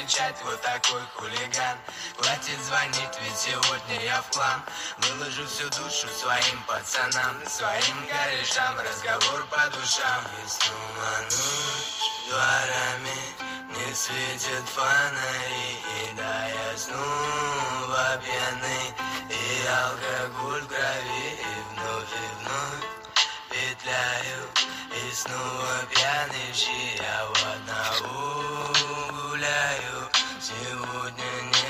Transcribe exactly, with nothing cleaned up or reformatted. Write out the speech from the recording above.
отвечать, вот такой хулиган. Хватит звонить, ведь сегодня я в клан. Выложу всю душу своим пацанам, своим корешам, разговор по душам. И снова ночь дворами, не светят фонари, и да, я снова пьяный, и алкоголь в крови, и вновь, и вновь петляю, и снова пьяный в щи, я в одного гуляю. Сегодня не